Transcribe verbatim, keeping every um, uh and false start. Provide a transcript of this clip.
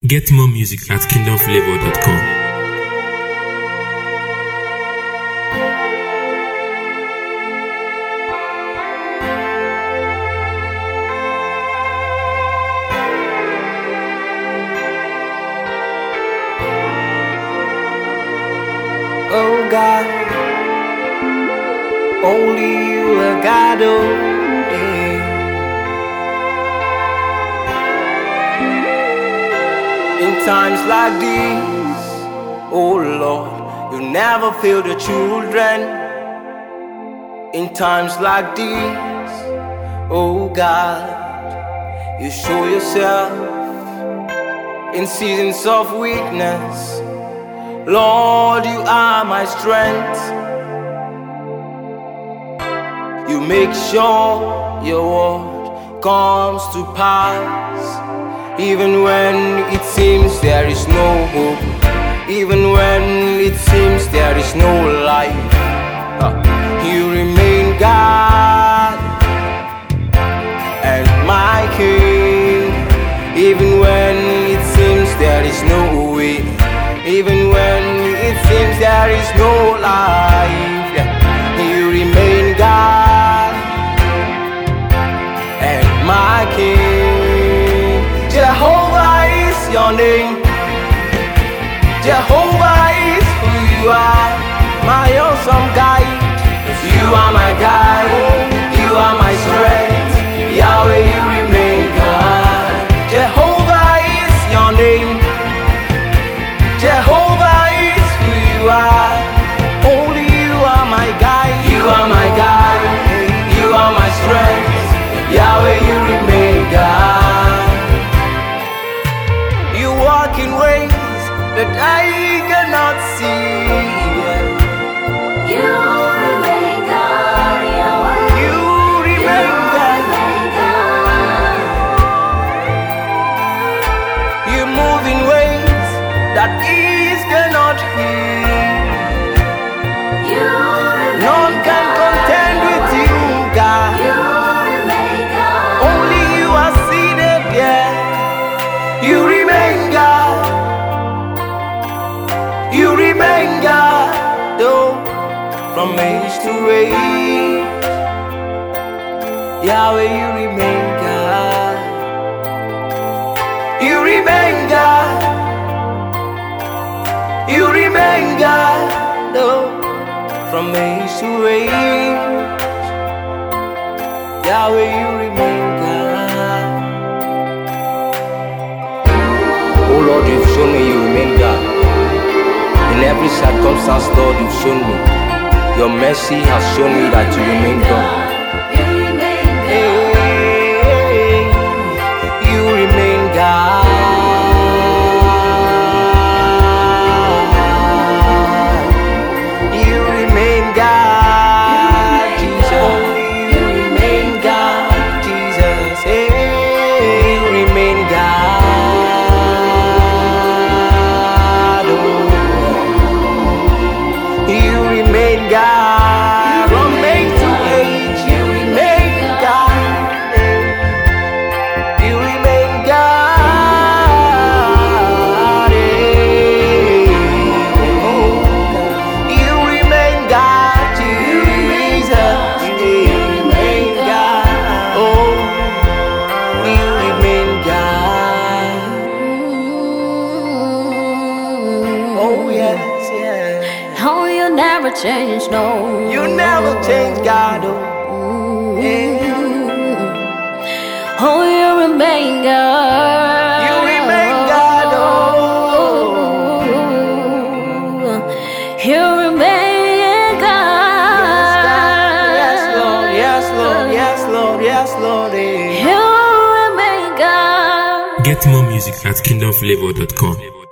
Get more music at kingdom flavor dot com. Oh God, only you are God, oh yeah. In times like these, oh Lord, you never fail the children. In times like these, oh God, you show yourself in seasons of weakness. Lord, you are my strength. You make sure your word comes to pass, even when it seems there is no hope, even when it seems there is no life. uh, You remain God and my King, even when it seems there is no way, even when it seems there is no life. Yeah. You remain God and my King. Jehovah is your name. Jehovah is who you are, my awesome guide. You are my guide, you are my strength. Yahweh, you remain God. Jehovah is your name. Jehovah is who you are. Only you are my guide. You are my guide. You are my strength. Yahweh, you remain God. You walk in ways that I cannot see. You remain God, Yahweh. You remain God. You move in ways that ease cannot heal. You None can contend with you, God. You remain God. Only you are seated there. You remain God. You remain God, though, from age to age. Yahweh, you remain God. You remain God. You remain God, though, from age to age. Yahweh, you remain God. Oh Lord, you've shown me you remain God. In every circumstance, Lord, you've shown me. Your mercy has shown me that you remain God. You remain God. Hey, you remain God. You remain God, Jesus. You remain God, Jesus. Hey, you remain God. Oh, you remain God. From age to age, you remain God. You remain God. Oh, you remain God, Jesus. You remain God. Oh, you remain God. Oh, yes, yes. Oh, you never change, no. You never change, God. Oh, yeah. Oh, you remain God. You remain God, oh. You remain God. Yes, Lord, yes, Lord, yes, Lord, yes, Lord. eh. You remain God. Get more music at kingdom flavor dot com.